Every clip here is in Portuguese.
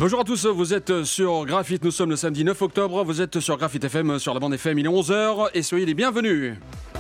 Bonjour à tous, vous êtes sur Graphite, nous sommes le samedi 9 octobre, vous êtes sur Graphite FM, sur la bande FM, il est 11h et soyez les bienvenus.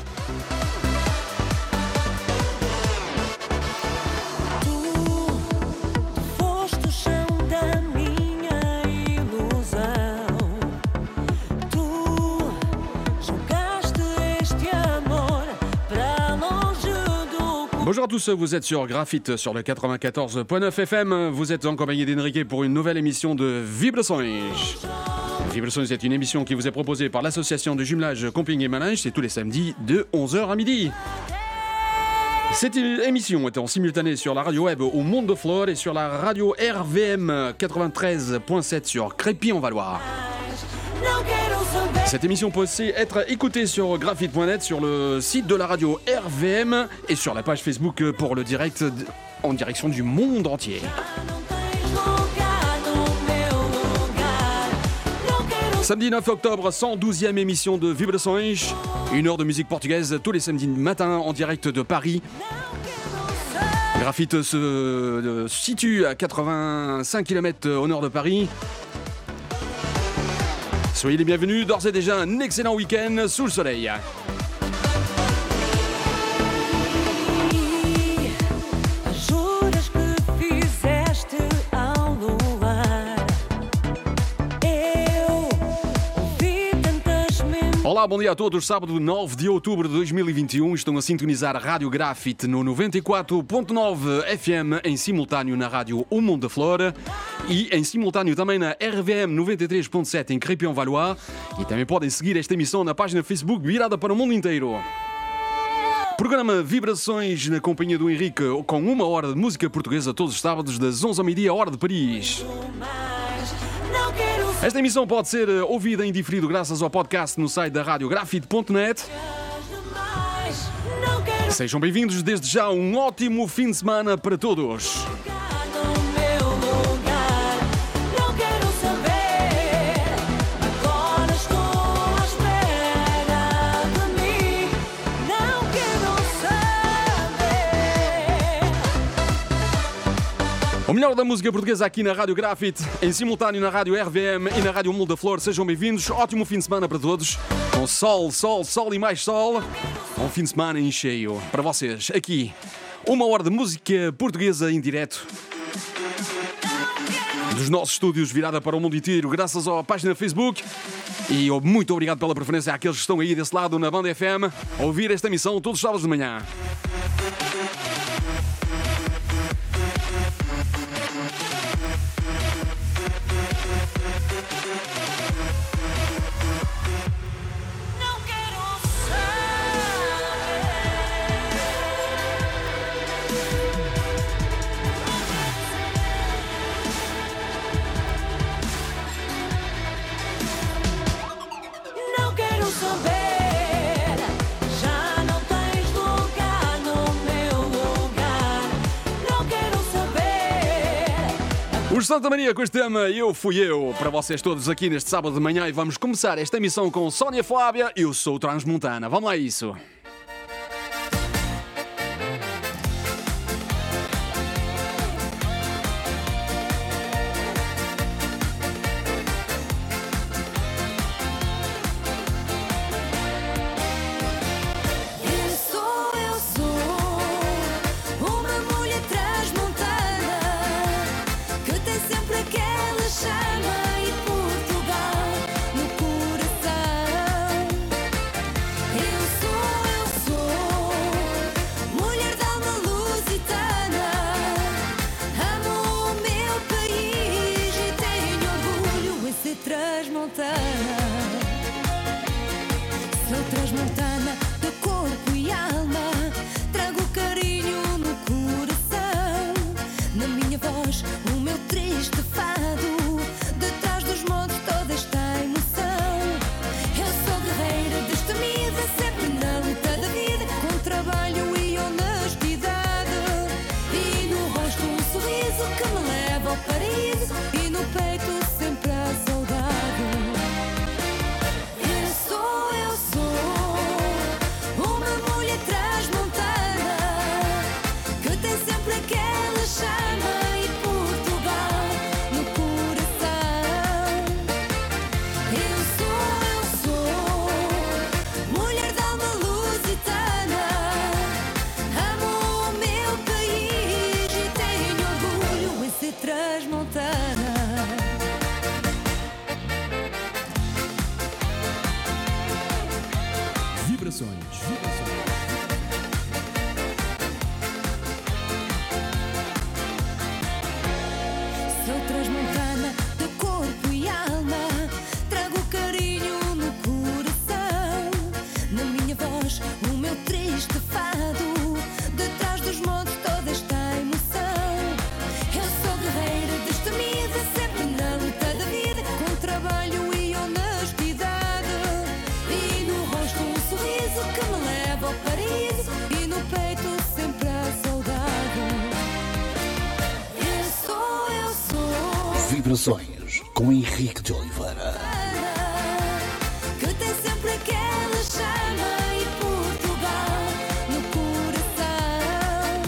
Bonjour à tous, vous êtes sur Graphite sur le 94.9 FM. Vous êtes en compagnie d'Enrique pour une nouvelle émission de Vibrações. Vibrações est une émission qui vous est proposée par l'association de jumelage Camping et Malinge. C'est tous les samedis de 11h à midi. Cette émission est en simultané sur la radio web au Monde de Flore et sur la radio RVM 93.7 sur Crépy-en-Valois. Cette émission peut aussi être écoutée sur graphite.net, sur le site de la radio RVM et sur la page Facebook pour le direct en direction du monde entier. Samedi 9 octobre, 112e émission de Vibrações, 1 heure de musique portugaise tous les samedis matin en direct de Paris. Graphite se situe à 85 km au nord de Paris. Soyez les bienvenus, d'ores et déjà un excellent week-end sous le soleil. Olá, bom dia a todos. Sábado 9 de outubro de 2021 estão a sintonizar a Rádio Graphite no 94.9 FM em simultâneo na rádio O Monde de Flore e em simultâneo também na RVM 93.7 em Crépy-en-Valois e também podem seguir esta emissão na página Facebook virada para o mundo inteiro. Programa Vibrações na companhia do Henrique com 1 hora de música portuguesa todos os sábados das 11 ao meio-dia, hora de Paris. Esta emissão pode ser ouvida em diferido graças ao podcast no site da radiografite.net. Sejam bem-vindos, desde já um ótimo fim de semana para todos. O melhor da música portuguesa aqui na Rádio Graphite, em simultâneo na Rádio RVM e na Rádio Mundo da Flor. Sejam bem-vindos, ótimo fim de semana para todos. Com sol, sol, sol e mais sol. Um fim de semana em cheio para vocês. Aqui, 1 hora de música portuguesa em direto dos nossos estúdios, virada para o mundo inteiro, graças à página Facebook. E muito obrigado pela preferência àqueles que estão aí desse lado na Banda FM a ouvir esta emissão todos os sábados de manhã. Os Santa Maria com este tema Eu Fui Eu, para vocês todos aqui neste sábado de manhã e vamos começar esta emissão com Sónia Flávia, Eu Sou Transmontana. Vamos lá a isso. Aquela chama e Portugal no coração. transmontana. Vibrações. Sou transmontana de corpo e alma, trago carinho no coração, na minha voz o meu triste fado, detrás dos montes toda esta emoção. Eu sou guerreira, destemida, sempre na luta da vida, com trabalho e honestidade, e no rosto um sorriso que me leva ao paraíso, e no peito sempre a saudade. Eu sou Vibrações com Henrique de Oliveira. que tem sempre aquela chama e Portugal no coração.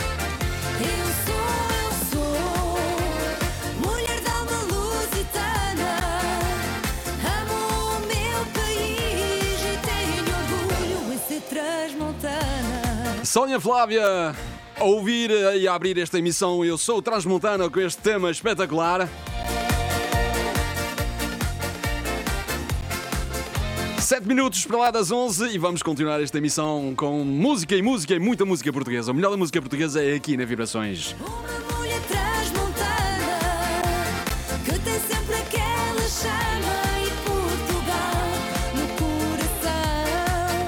Eu sou mulher de alma lusitana, amo o meu país e tenho orgulho em ser transmontana. Sónia Flávia, a ouvir e a abrir esta emissão Eu Sou Transmontana com este tema espetacular. 7 minutos para lá das 11 e vamos continuar esta emissão com música e muita música portuguesa. O melhor da música portuguesa é aqui na Vibrações. Uma mulher transmontana que tem sempre aquela chama e Portugal no coração.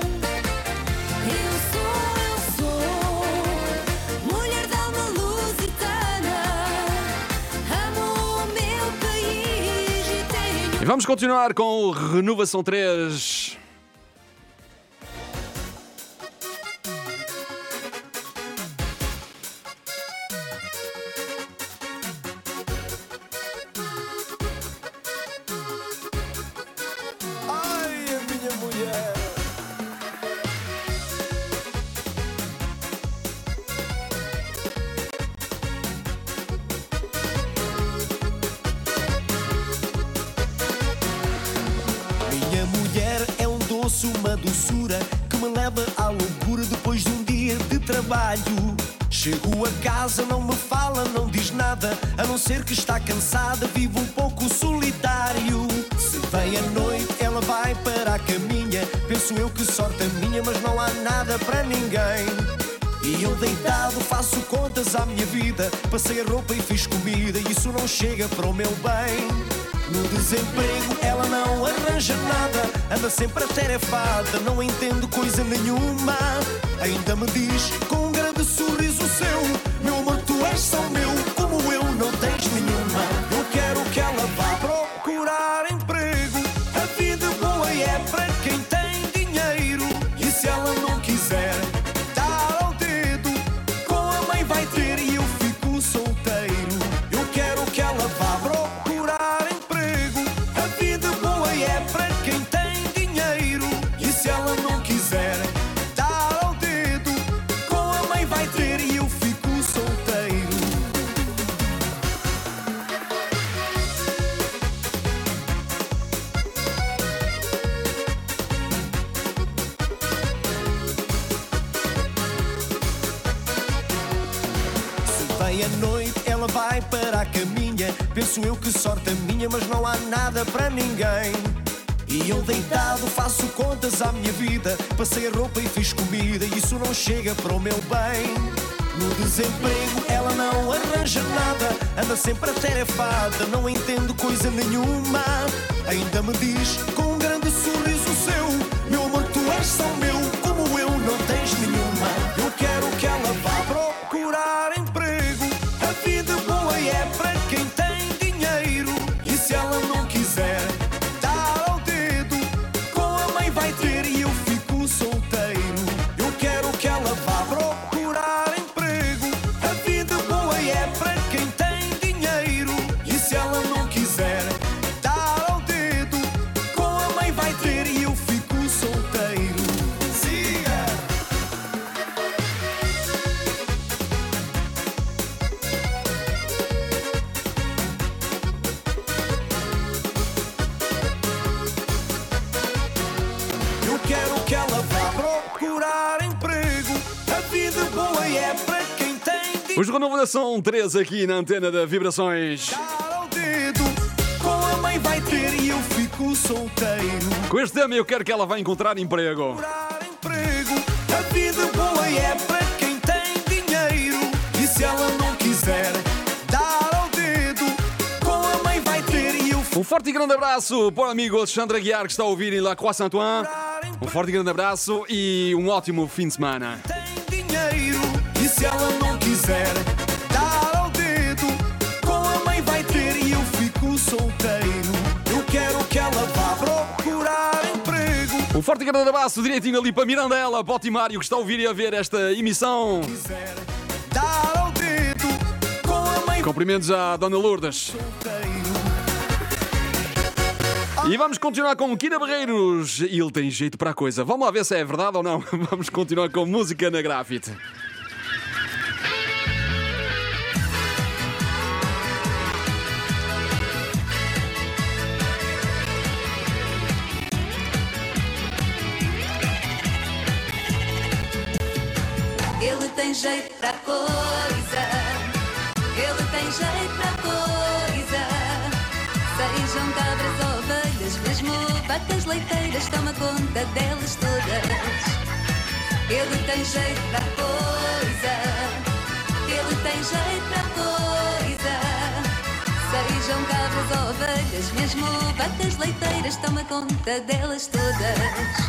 Eu sou mulher de alma lusitana, amo o meu país e tenho. E vamos continuar com Renovação 3. Ai, a minha mulher. Minha mulher é um doce, uma doçura que me leva à loucura depois de um dia de trabalho. Chego a casa, não me fala, não diz nada, a não ser que está cansada, vive um pouco solitário. Se vem a noite, ela vai para a caminha. Penso eu que sorte a minha, mas não há nada para ninguém. E eu deitado faço contas à minha vida, passei a roupa e fiz comida, e isso não chega para o meu bem. No desemprego ela não arranja nada, anda sempre atarefada, não entendo coisa nenhuma. Ainda me diz com um grande sorriso seu: meu amor, tu és só meu, como eu não tens nenhuma. Eu quero que ela vá procurar emprego, a vida boa é para quem tem dinheiro. E se ela não quiser dar ao dedo, com a mãe vai ter e eu fico solteiro. Eu quero que ela vá procurar emprego, a vida boa é para quem tem dinheiro. E se ela não quiser dar ao dedo, com a mãe vai ter e eu fico solteiro. Se vem a noite, ela vai para a caminha. Penso eu que sorte a minha, mas não há nada para ninguém. E eu deitado faço contas à minha vida, passei a roupa e fiz comida, e isso não chega para o meu bem. No desemprego ela não arranja nada, anda sempre atarefada, não entendo coisa nenhuma. Ainda me diz com um grande sorriso seu: meu amor, tu és só meu, como eu não tens nenhuma. Eu quero que ela vá procurar emprego, a vida boa é para quem tem dinheiro. E se ela não quiser dar ao dedo, com a mãe vai ter e eu fico solteiro. Eu quero que ela vá procurar emprego, a vida boa é para quem tem dinheiro. E se ela não quiser dar ao dedo, com a mãe vai ter Os Renovação 3 aqui na antena da Vibrações. Dar ao dedo, com a mãe vai ter e eu fico solteiro. Com este tema eu quero que ela vá encontrar emprego. Procurar emprego, a vida boa é para quem tem dinheiro. E se ela não quiser dar ao dedo, com a mãe vai ter e eu fico. Um forte e grande abraço para o amigo Alexandre Aguiar que está a ouvir em La Croix-Saint-Ouen. Um forte e grande abraço e um ótimo fim de semana. Tem dinheiro. E se ela não quiser dar ao dedo, com a mãe vai ter e eu fico solteiro. Eu quero que ela vá procurar emprego. Um forte e grande abraço direitinho ali para Mirandela, para o Timário que está a ouvir e a ver esta emissão. Quiser dar ao dedo, com a mãe Cumprimentos à Dona Lourdes. solteiro. E vamos continuar com Kina Barreiros. E ele tem jeito para a coisa. Vamos lá ver se é verdade ou não. Vamos continuar com música na grafite. Ele tem jeito pra coisa. Ele tem jeito pra coisa. Sejam cabras ou ovelhas, mesmo vacas leiteiras, toma conta delas todas. Ele tem jeito pra coisa. Ele tem jeito pra coisa. Sejam cabras ou ovelhas, mesmo vacas leiteiras, toma conta delas todas.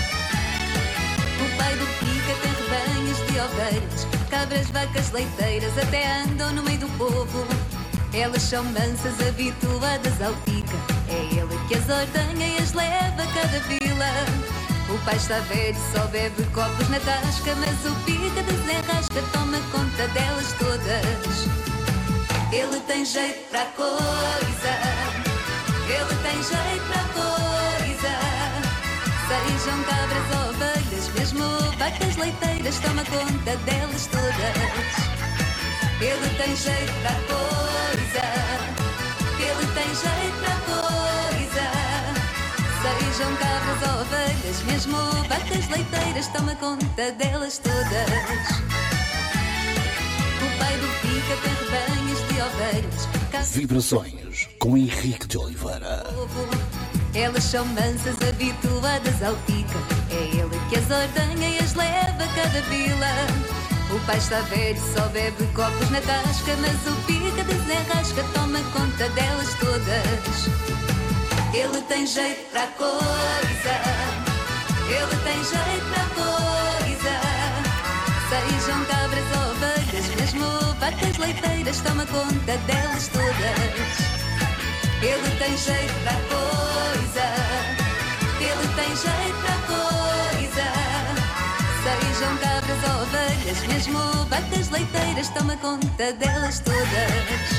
O pai do Pica tem rebanhos de ovelhas, cabras, vacas, leiteiras, até andam no meio do povo. Elas são mansas, habituadas ao Pica. É ele que as ordenha e as leva a cada vila. O pai está velho, só bebe copos na tasca, mas o Pica desenrasca, toma conta delas todas. Ele tem jeito pra coisa. Ele tem jeito pra coisa. Sejam cabras ou ovelhas, mesmo vacas leiteiras, toma conta delas todas. Ele tem jeito pra coisa. Ele tem jeito pra coisa. Sejam cabras ou ovelhas, mesmo vacas leiteiras, toma conta delas todas. O pai do Pica tem rebanhos de ovelhas, Vibrações com Henrique de Oliveira. elas são mansas, habituadas ao Pica. É ele que as ordenha e as leva a cada vila. O pai está velho, só bebe copos na tasca, mas o Pica desenrasca, toma conta delas todas. Ele tem jeito pra coisa. Ele tem jeito pra coisa. Sejam cabras ou ovelhas, mesmo vacas leiteiras, toma conta delas todas. Ele tem jeito pra coisa. Ele tem jeito pra coisa. Sejam cabras ou ovelhas, mesmo vacas leiteiras, toma conta delas todas.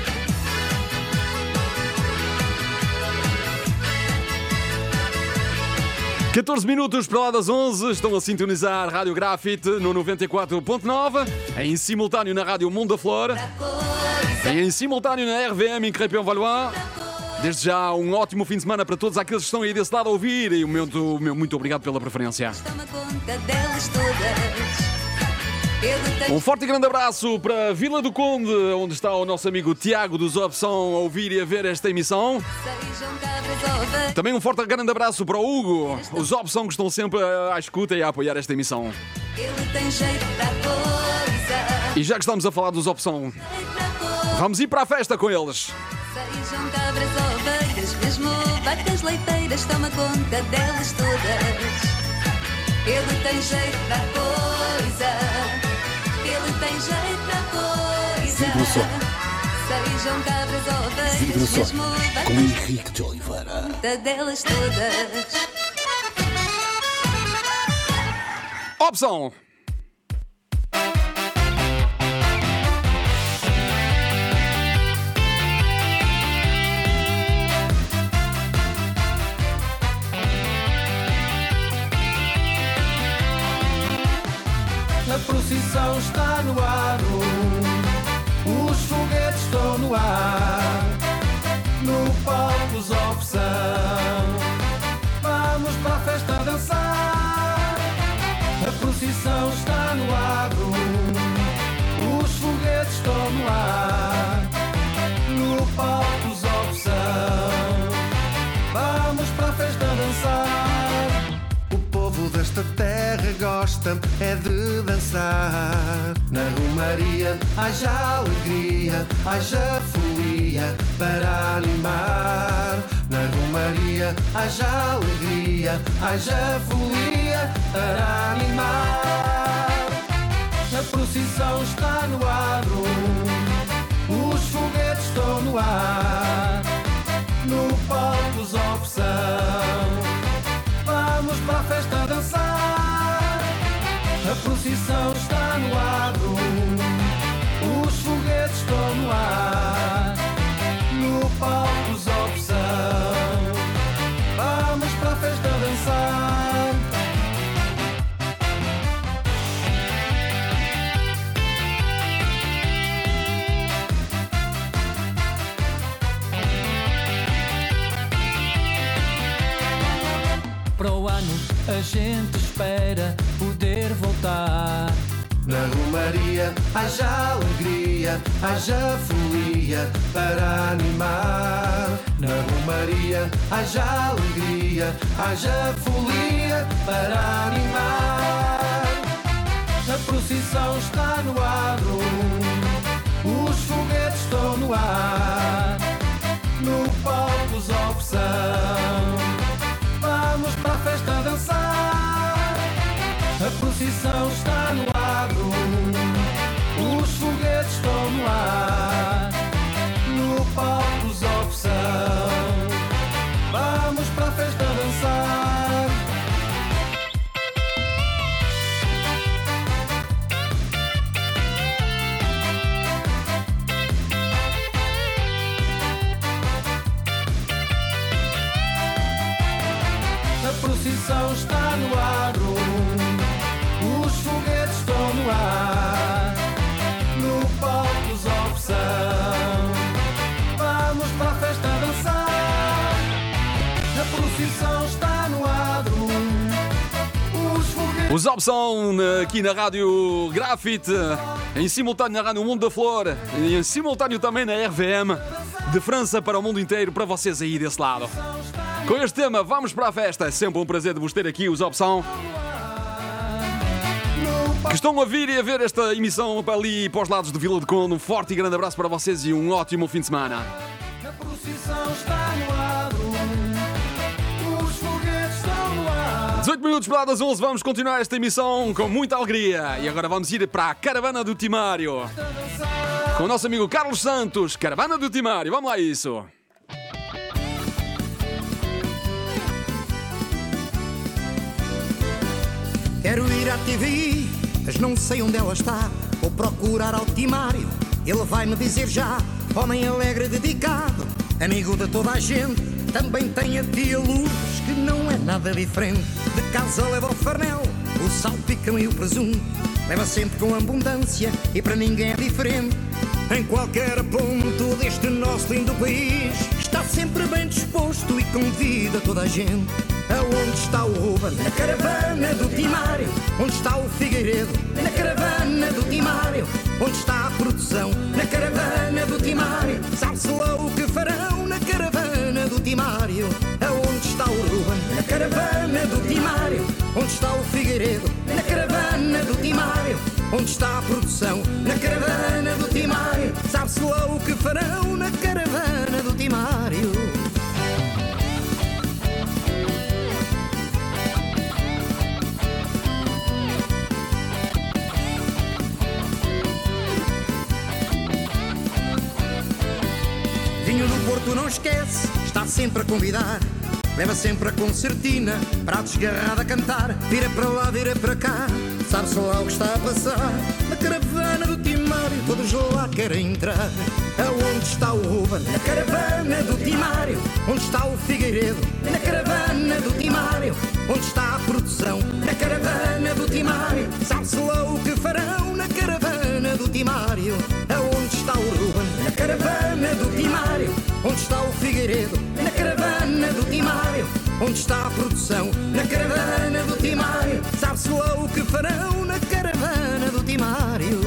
14 minutos para lá das 11, estão a sintonizar Rádio Grafite no 94.9, em simultâneo na Rádio Mundo da Flora, e em simultâneo na RVM em Crépin-Valois. Desde já, um ótimo fim de semana para todos aqueles que estão aí desse lado a ouvir, e o meu muito obrigado pela preferência. Toma conta delas todas. Um forte e grande abraço para Vila do Conde, onde está o nosso amigo Tiago dos Opção a ouvir e a ver esta emissão. Também um forte e grande abraço para o Hugo, os Opção que estão sempre à escuta e a apoiar esta emissão. Ele tem jeito pra coisa. E já que estamos a falar dos Opção, vamos ir para a festa com eles. Sejam cabras ou ovelhas, mesmo vacas leiteiras, toma conta delas todas. Ele tem jeito pra coisa. Ele tem jeito pra coisa. Sejam cabras ou ovelhas, Vibrações mesmo com vacas Henrique de Oliveira. conta delas todas. Opção! A procissão está no ar, os foguetes estão no ar, no palco os Opção, vamos para a festa dançar. A procissão está no ar, os foguetes gosta é de dançar. Na Romaria haja alegria, haja folia para animar. Na Romaria haja alegria, haja folia para animar. A procissão está no adro, os foguetes estão no ar. No palco os opção, vamos para a festa dançar. A procissão está no adro, os foguetes estão no ar. No palco os opção, vamos para a festa dançar. Para o ano a gente espera poder voltar. Na Romaria haja alegria, haja folia para animar. Na Romaria haja alegria, haja folia para animar. A procissão está no adro, os foguetes estão no ar. No palco os opção, vamos para a festa dançar. A procissão está no adro, os foguetes estão no ar. No palco os opção, vamos para a festa dançar. A procissão está no adro, os foguetes estão no ar. No palco os opção, vamos para a festa dançar. A procissão está no adro, os foguetes... Os Opção aqui na Rádio Grafite, em simultâneo na Rádio Mundo da Flor e em simultâneo também na RVM, de França para o mundo inteiro, para vocês aí desse lado. Com este tema, vamos para a festa. É sempre um prazer de vos ter aqui, os Opção, que estão a vir e a ver esta emissão ali para os lados de Vila de Conde. Um forte e grande abraço para vocês e um ótimo fim de semana. A procissão está no adro, os foguetes estão no ar. 18 minutos para das 11, vamos continuar esta emissão com muita alegria. E agora vamos ir para a Caravana do Timário, com o nosso amigo Carlos Santos. Caravana do Timário, vamos lá a isso. Quero ir à TV, mas não sei onde ela está. Vou procurar ao Timário, ele vai me dizer já. Homem alegre, dedicado, amigo de toda a gente. Também tem a tia Lourdes, que não é nada diferente. De casa leva o farnel, o salpicão e o presunto. Leva sempre com abundância e para ninguém é diferente. Em qualquer ponto deste nosso lindo país, está sempre bem disposto e convida toda a gente. Aonde está o Ruben? Na caravana do Timário. Onde está o Figueiredo? Na caravana do Timário. Onde está a produção? Na caravana do Timário. Sabe-se lá o que farão na caravana do Timário. Aonde está o Ruben? Na caravana do Timário. Onde está o Figueiredo? Na caravana do Timário. Onde está a produção? Na caravana do Timário. Sabe-se lá o que farão na caravana do Timário. Vinho do Porto não esquece, está sempre a convidar. Leva sempre a concertina, para a desgarrada a cantar. Vira para lá, vira para cá, sabe-se lá o que está a passar. Na caravana do Timário, todos lá querem entrar. Aonde está o Ruben? Na caravana do Timário. Onde está o Figueiredo? Na caravana do Timário. Onde está a produção? Na caravana do Timário. Sabe-se lá o que farão na caravana do Timário. Aonde está o Ruben? Na caravana do Timário. Onde está o Figueiredo? Na caravana do Timário. Onde está a produção? Na caravana do Timário. Sabe-se lá o que farão na caravana do Timário.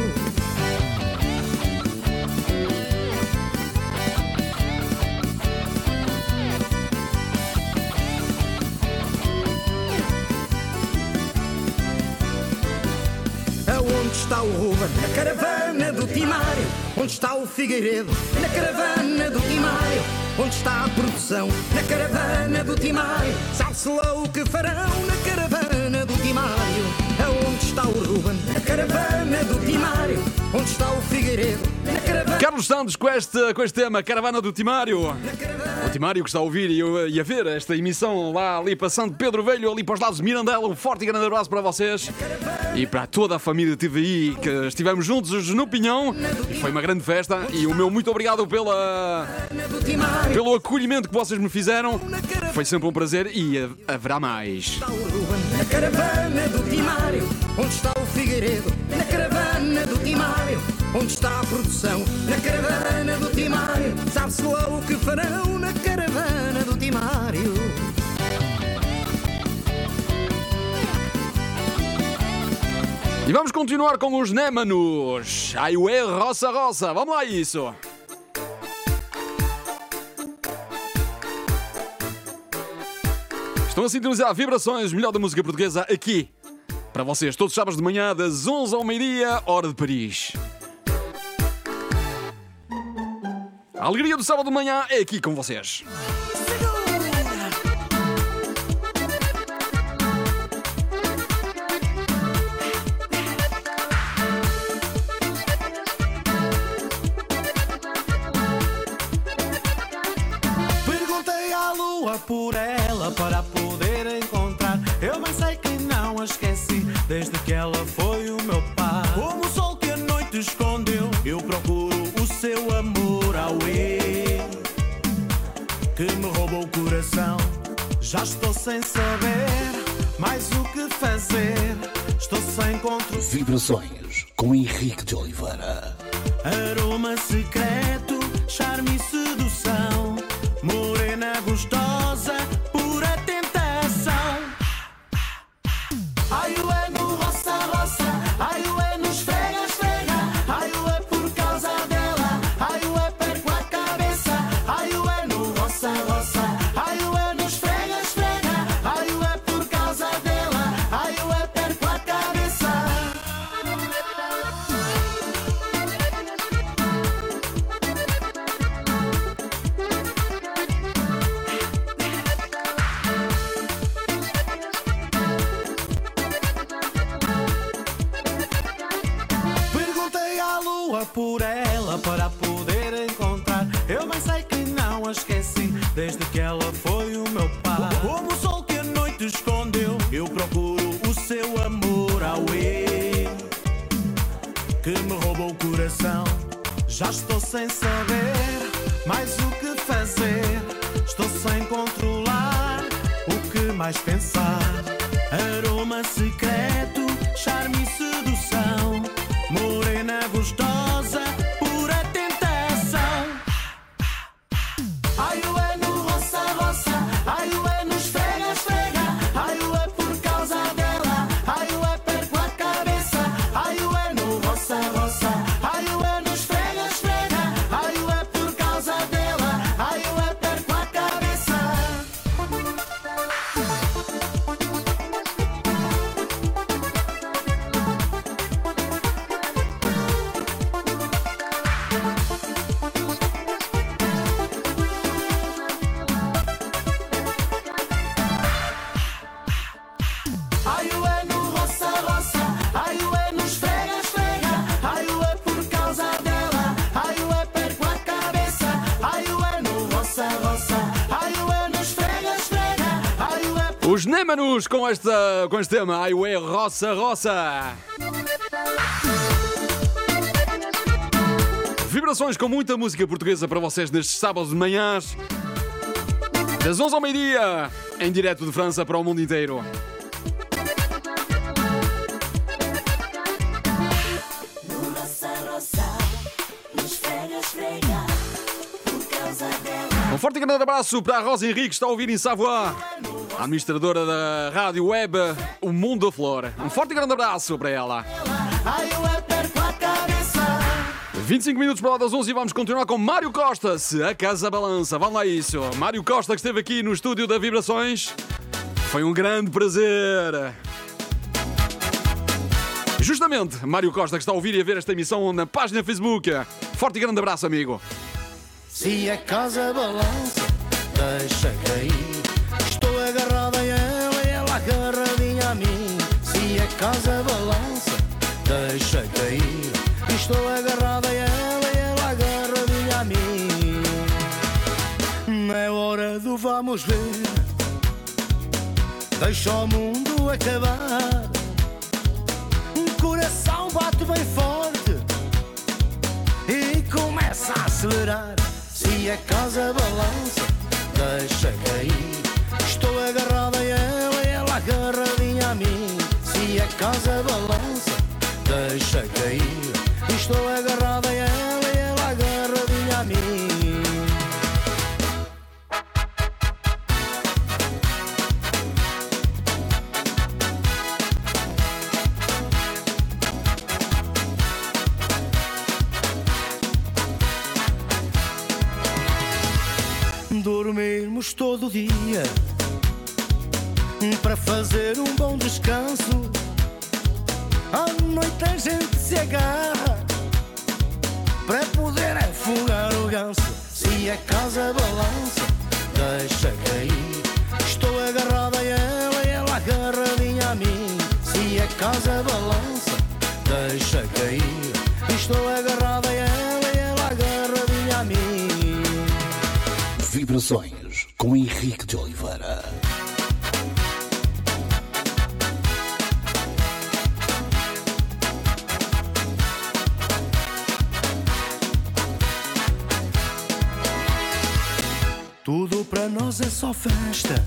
está o Ruben? Na caravana do Timário. Onde está o Figueiredo? Na caravana do Timário. Onde está a produção? Na caravana do Timário. Sabe-se lá o que farão na caravana do Timário. Aonde está o Ruben? Na caravana do Timário. Onde está o Figueiredo? Na caravana... Carlos Santos com este tema, Caravana do Timário. O Timário que está a ouvir e a ver esta emissão lá ali passando Pedro Velho, ali para os lados de Mirandela. Um forte e grande abraço para vocês e para toda a família que estive aí, que estivemos juntos no Pinhão. Foi uma grande festa e o meu muito obrigado pelo acolhimento que vocês me fizeram. Foi sempre um prazer e haverá mais. Na caravana do Timário. Onde está o Figueiredo? Na caravana do Timário. Onde está a produção? Na caravana do Timário. Sabe-se lá o que farão na caravana do Timário. E vamos continuar com os Némanos. Ai ué, roça, roça. Vamos lá isso. Estão a sintonizar Vibrações, melhor da música portuguesa aqui. Para vocês, todos os sábados de manhã, das 11 ao meio-dia, hora de Paris. A alegria do sábado de manhã é aqui com vocês. Perguntei à lua por ela para poder encontrar. Eu bem sei que não a esqueci desde que ela foi o meu par. Como o sol que a noite escondeu, eu procuro o seu amor ao que me roubou o coração. Já estou sem saber mais o que fazer. Estou sem controle. Vibrações com Henrique de Oliveira. Aroma secreto, charme e sedução. Morena gostosa, pura tentação. Ai, ué no roça, roça. Ai, ué no esfrega, esfrega. Ai, ué por causa dela. Ai, ué perco a cabeça. Ai, ué no roça, roça. Ai, ué no esfrega, esfrega. Ai, ué por causa dela. Ai, ué perco a cabeça. Perguntei à lua por ela para poder encontrar. Eu bem sei que não a esqueci desde que ela foi o meu par. Como o sol que a noite escondeu, eu procuro o seu amor ao que me roubou o coração. Já estou sem saber mais o que fazer. Estou sem controlar o que mais pensar. Aroma secreto, charme e sedução. Morena gostosa, pura tentação. Ai, ué no roça, roça. Ai, ué no esfrega, esfrega. Ai, ué por causa dela. Ai, ué perco a cabeça. Ai, ué no roça, roça. Ai, ué no esfrega, esfrega. Ai, ué por causa dela. Ai, ué perco a cabeça. Ai, ué no roça, roça. Ai, ué no esfrega, esfrega. Ai, ué por causa dela. Ai, ué perco a cabeça. Ai, ué no roça, roça. Ai, ué no esfrega, esfrega. Ai, ué. Os Némanos com este tema. Ai ué, roça, roça. Vibrações com muita música portuguesa para vocês nestes sábados de manhãs. Das 11 ao meio-dia, em direto de França para o mundo inteiro. Um forte e grande abraço para a Rosa Henrique, que está a ouvir em Savoie, a administradora da rádio web O Mundo da Flor. Um forte e grande abraço para ela. Ai, ué perco a cabeça. 25 minutos para lá das 11 e vamos continuar com Mário Costa, Se a Casa Balança. Vamos lá isso. Mário Costa, que esteve aqui no estúdio da Vibrações. Foi um grande prazer. Justamente, Mário Costa que está a ouvir e a ver esta emissão na página Facebook. Forte e grande abraço, amigo. Se a casa balança, deixa cair. Estou agarrada a ela e ela agarradinha a mim. Se a casa balança, deixa cair. Estou agarrada a ela e ela agarradinha a mim. É hora do vamos ver. Deixa o mundo acabar. Um coração bate bem forte e começa a acelerar. Se a casa balança, deixa cair. Estou agarrada a ela e ela agarradinha a mim. Se a casa balança, deixa cair. Estou agarrada a ela e ela agarradinha a mim. Dormirmos todo o dia para fazer um bom descanso. À noite a gente se agarra para poder afogar o ganso. Se a casa balança, deixa cair. Estou agarrada a ela e ela agarradinha a mim. Se a casa balança, deixa cair. Estou agarrada a ela e ela agarradinha a mim. Vibrações com Henrique de Oliveira. Tudo para nós é só festa.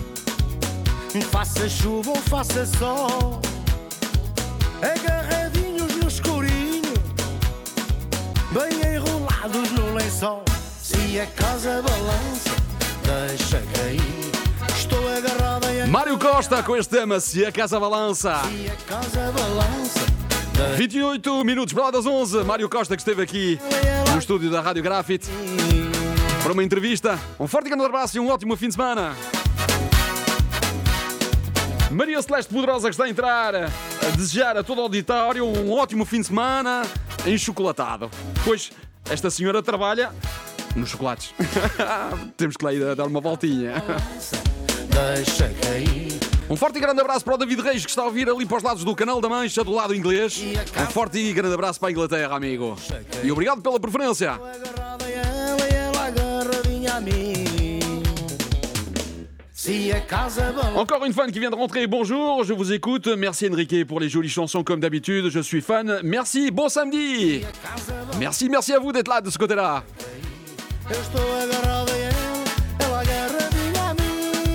Faça chuva ou faça sol, agarradinhos no escurinho, bem enrolados no lençol. Se a casa balança, deixa cair. Estou agarrada a Mário Costa com este tema, Se a Casa Balança. Se a casa balança, 28 minutos para lá das 11. Mário Costa que esteve aqui no estúdio da Rádio Grafite para uma entrevista. Um forte e grande abraço e um ótimo fim de semana. Maria Celeste Poderosa que está a entrar a desejar a todo o auditório um ótimo fim de semana enchocolatado. Pois esta senhora trabalha nos chocolates. Temos que lá ir a dar uma voltinha. deixa cair. Um forte e grande abraço para o David Reis que está a ouvir ali para os lados do Canal da Mancha, do lado inglês. Um forte e grande abraço para a Inglaterra, amigo. E obrigado pela preferência. Agarrada a ela e ela agarradinha a mim. Si a casa balança. Encore une fan qui vient de rentrer, bonjour, je vous écoute. Merci Enrique pour les jolies chansons comme d'habitude, je suis fan. Merci, bon samedi. Merci à vous d'être là de ce côté-là. Eu estou agarrado a ela agarradinha a mim.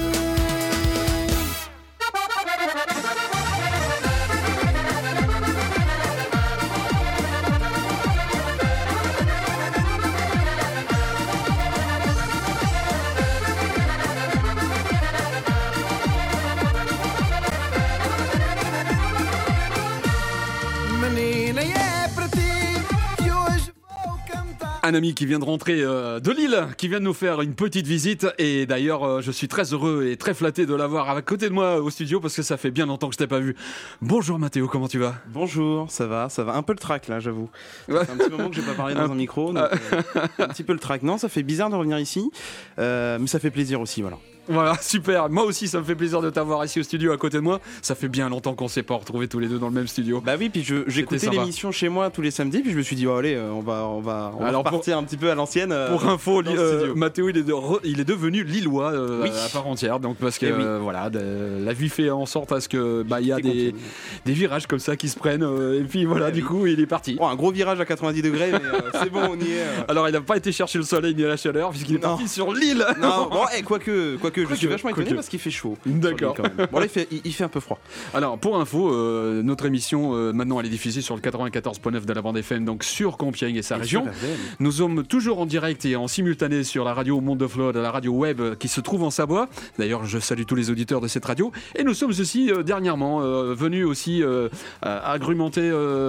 Menina, é para ti que hoje vou cantar. Un ami qui vient de rentrer de Lille, qui vient de nous faire une petite visite. Et d'ailleurs, je suis très heureux et très flatté de l'avoir à côté de moi au studio parce que ça fait bien longtemps que je t'ai pas vu. Bonjour Mathéo, comment tu vas ? Bonjour, ça va. Un peu le trac là, j'avoue. Ouais. Ça fait un petit moment que j'ai pas parlé dans un micro, donc un petit peu le trac. Non, ça fait bizarre de revenir ici, mais ça fait plaisir aussi, voilà. Voilà, super. Moi aussi, ça me fait plaisir de t'avoir ici au studio à côté de moi. Ça fait bien longtemps qu'on s'est pas retrouvés tous les deux dans le même studio. Bah oui, puis j'écoutais sympa. l'émission chez moi tous les samedis, puis je me suis dit, oh, allez, on va Alors, repartir un petit peu à l'ancienne. Pour info, dans le studio. Mathéo, il est devenu lillois Oui. à part entière. Donc parce que Eh oui. voilà, la vie fait en sorte à ce que il y a des virages comme ça qui se prennent. Et puis voilà, du coup, il est parti. Bon, un gros virage à 90 degrés, mais c'est bon, on y est. Alors, il n'a pas été chercher le soleil ni la chaleur puisqu'il est Non. parti sur l'île. Non, bon, quoique, je suis vachement étonné quoique. parce qu'il fait chaud. D'accord. Sur l'île, quand même. Bon, là, il fait un peu froid. Alors, pour info, notre émission, maintenant, elle est diffusée sur le 94.9 de la bande FM, donc sur Compiègne et sa région. Sur la VM. Nous sommes toujours en direct et en simultané sur la radio Monde de Flore, la radio web qui se trouve en Savoie. D'ailleurs, je salue tous les auditeurs de cette radio. Et nous sommes aussi dernièrement venus aussi argumenter,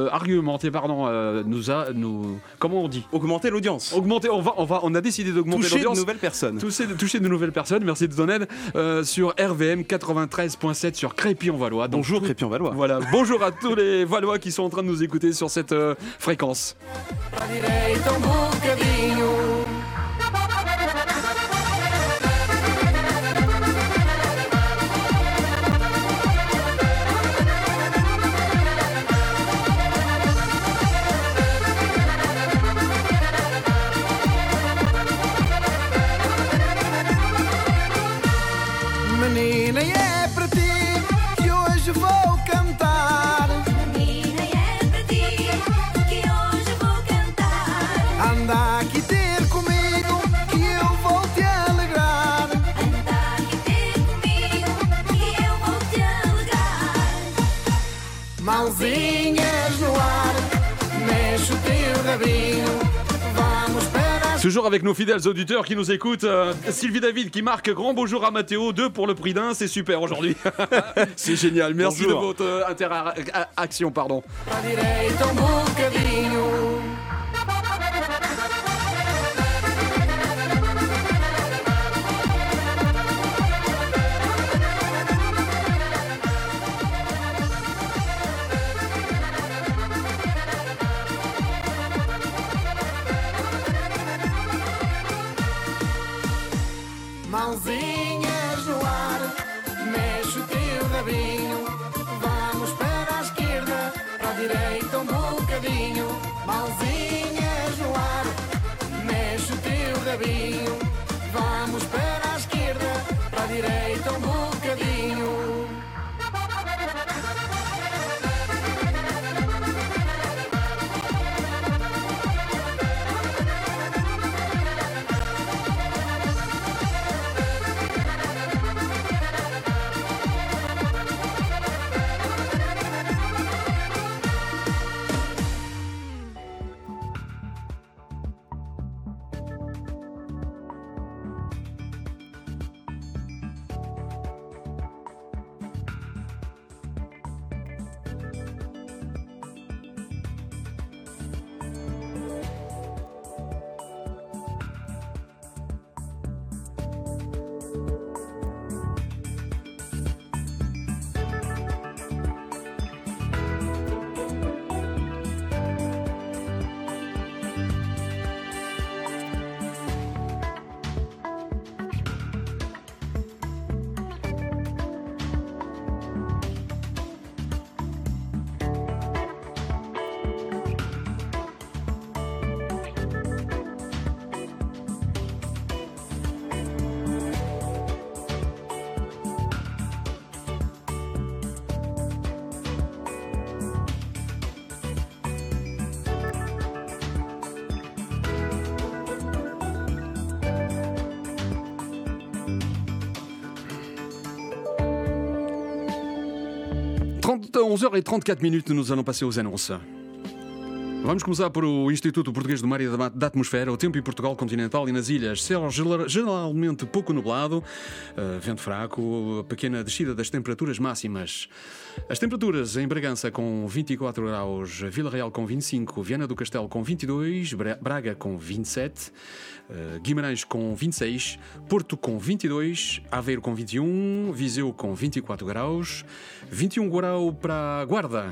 comment on dit ? Augmenter l'audience. Augmenter. On a décidé d'augmenter Toucher de l'audience. nouvelles personnes. Toucher de nouvelles personnes. Merci Zoned sur RVM 93.7 sur Crépy-en-Valois. Donc, Bonjour Crépy-en-Valois. Voilà, bonjour à tous les Valois qui sont en train de nous écouter sur cette fréquence. Menina, é para ti que hoje vou cantar. Menina, é para ti que hoje vou cantar. Anda aqui ter comigo que eu vou te alegrar. Anda aqui ter comigo que eu vou te alegrar. Mãozinhas no ar, mexe o teu rabinho. Vamos para as... Toujours avec nos fidèles auditeurs qui nous écoutent. Sylvie David qui marque grand bonjour à Mathéo, 2 pour le prix d'un, c'est super aujourd'hui. C'est génial, merci Bonjour. de votre interaction, pardon. Para a direita bocadinho. Mãozinhas no ar, mexe o teu rabinho. Vamos para a esquerda, para a direita bocadinho. Mãozinhas no ar, mexe o teu rabinho. Vamos para a esquerda, para a direita bocadinho. À 11h34, nous allons passer aux annonces. Vamos começar por o Instituto Português do Mar e da Atmosfera. O tempo em Portugal continental e nas ilhas, céu geralmente pouco nublado, vento fraco, pequena descida das temperaturas máximas. As temperaturas em Bragança com 24 graus, Vila Real com 25, Viana do Castelo com 22, Braga com 27, Guimarães com 26, Porto com 22, Aveiro com 21, Viseu com 24 graus, 21 graus para Guarda,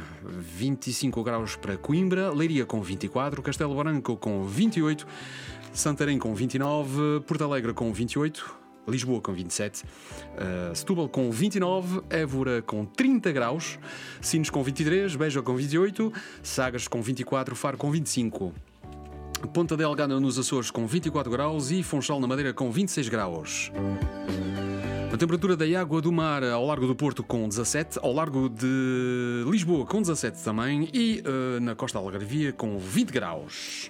25 graus para Coimbra, Leiria com 24, Castelo Branco com 28, Santarém com 29, Porto Alegre com 28, Lisboa com 27, Setúbal com 29, Évora com 30 graus, Sines com 23, Beja com 28, Sagres com 24, Faro com 25. Ponta Delgada nos Açores com 24 graus e Funchal na Madeira com 26 graus. A temperatura da água do mar ao largo do Porto com 17, ao largo de Lisboa com 17 também e na costa algarvia com 20 graus.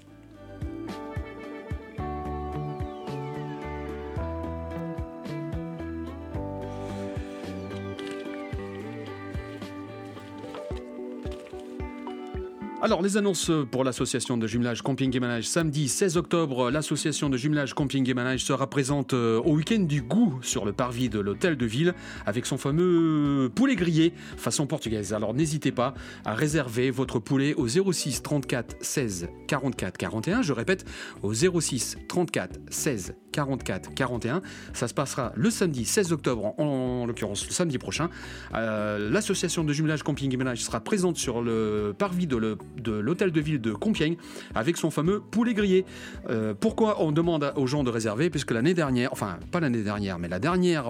Alors, les annonces pour l'association de jumelage Camping et Manège. Samedi 16 octobre, l'association de jumelage Camping et Manège sera présente au week-end du goût sur le parvis de l'hôtel de ville avec son fameux poulet grillé façon portugaise. Alors, n'hésitez pas à réserver votre poulet au 06 34 16 44 41. Je répète, au 06 34 16 44 41. Ça se passera le samedi 16 octobre, en l'occurrence le samedi prochain. L'association de jumelage Compiègne Guimarães sera présente sur le parvis de l'hôtel de ville de Compiègne avec son fameux poulet grillé. Pourquoi on demande aux gens de réserver? Puisque l'année dernière, enfin pas l'année dernière, mais la dernière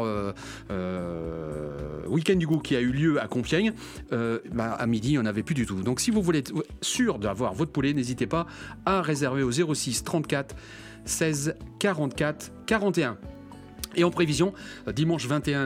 week-end du goût qui a eu lieu à Compiègne, à midi, il n'y en avait plus du tout. Donc si vous voulez être sûr d'avoir votre poulet, n'hésitez pas à réserver au 06 34 16 44 41. Et en prévision, dimanche 21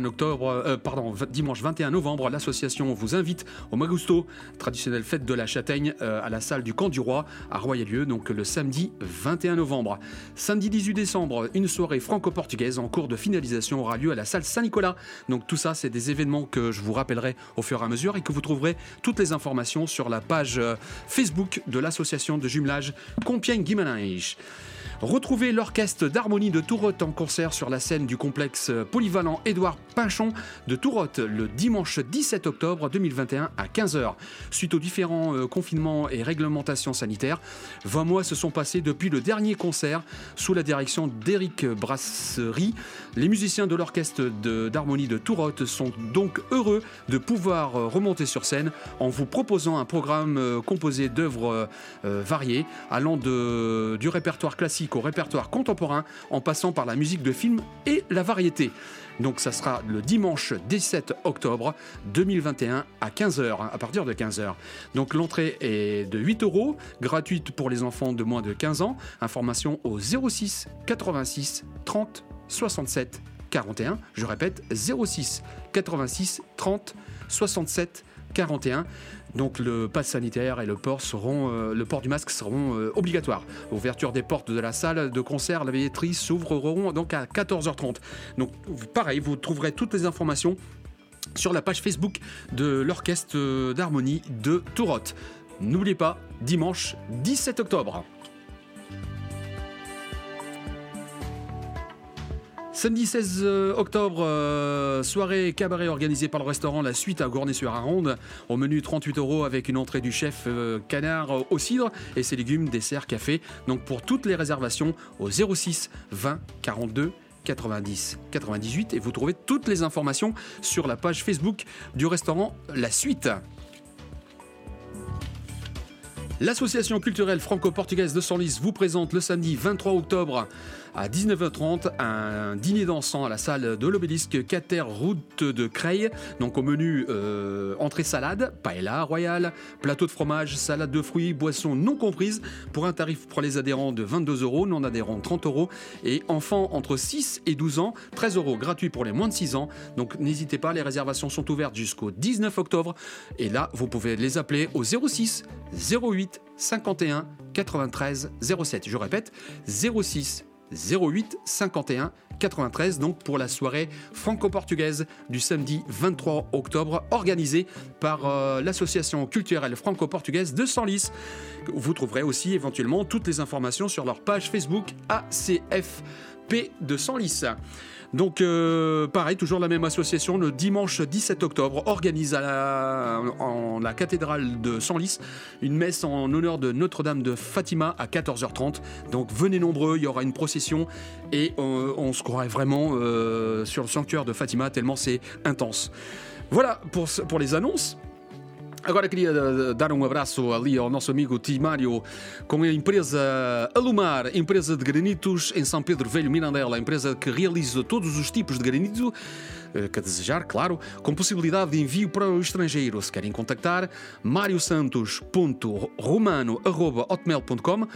novembre, l'association vous invite au Magusto, traditionnelle fête de la châtaigne, à la salle du Camp du Roi à Royalieu, donc le samedi 21 novembre. Samedi 18 décembre, une soirée franco-portugaise en cours de finalisation aura lieu à la salle Saint-Nicolas. Donc tout ça, c'est des événements que je vous rappellerai au fur et à mesure et que vous trouverez toutes les informations sur la page Facebook de l'association de jumelage Compiègne Guimarães. Retrouvez l'orchestre d'harmonie de Tourotte en concert sur la scène du complexe polyvalent Édouard Pinchon de Tourotte le dimanche 17 octobre 2021 à 15h. Suite aux différents confinements et réglementations sanitaires, 20 mois se sont passés depuis le dernier concert sous la direction d'Éric Brasserie. Les musiciens de l'orchestre d'harmonie de Tourotte sont donc heureux de pouvoir remonter sur scène en vous proposant un programme composé d'œuvres variées allant du répertoire classique au répertoire contemporain en passant par la musique de film et la variété. Donc ça sera le dimanche 17 octobre 2021 à 15h, à partir de 15h. Donc l'entrée est de 8 €, gratuite pour les enfants de moins de 15 ans. Information au 06 86 30 67 41. Je répète, 06 86 30 67 41. Donc le pass sanitaire et le port du masque seront obligatoires. Ouverture des portes de la salle de concert, la billetterie s'ouvreront donc à 14h30. Donc pareil, vous trouverez toutes les informations sur la page Facebook de l'orchestre d'harmonie de Tourotte. N'oubliez pas, dimanche 17 octobre. Samedi 16 octobre, soirée cabaret organisée par le restaurant La Suite à Gournay-sur-Aronde. Au menu 38 € avec une entrée du chef canard au cidre et ses légumes, dessert, café. Donc pour toutes les réservations au 06 20 42 90 98 et vous trouvez toutes les informations sur la page Facebook du restaurant La Suite. L'association culturelle franco-portugaise de Senlis vous présente le samedi 23 octobre à 19h30 un dîner dansant à la salle de l'Obélisque 4 route de Creil. Donc au menu entrée salade, paella royale, plateau de fromage, salade de fruits, boissons non comprises pour un tarif pour les adhérents de 22 €, non adhérents 30 € et enfants entre 6 et 12 ans 13 € gratuit pour les moins de 6 ans. Donc n'hésitez pas, les réservations sont ouvertes jusqu'au 19 octobre et là vous pouvez les appeler au 06 08 51 93 07. Je répète, 06 08 51 93, donc pour la soirée franco-portugaise du samedi 23 octobre organisée par l'association culturelle franco-portugaise de Senlis. Vous trouverez aussi éventuellement toutes les informations sur leur page Facebook ACFP de Senlis. Donc pareil, toujours la même association, le dimanche 17 octobre, organise en la cathédrale de Senlis une messe en honneur de Notre-Dame de Fatima à 14h30. Donc venez nombreux, il y aura une procession et on se croirait vraiment sur le sanctuaire de Fatima tellement c'est intense. Voilà pour les annonces. Agora queria dar abraço ali ao nosso amigo Timário com a empresa Alumar, empresa de granitos em São Pedro Velho, Mirandela, empresa que realiza todos os tipos de granito que desejar, claro, com possibilidade de envio para o estrangeiro. Se querem contactar, mariosantos.romano@hotmail.com,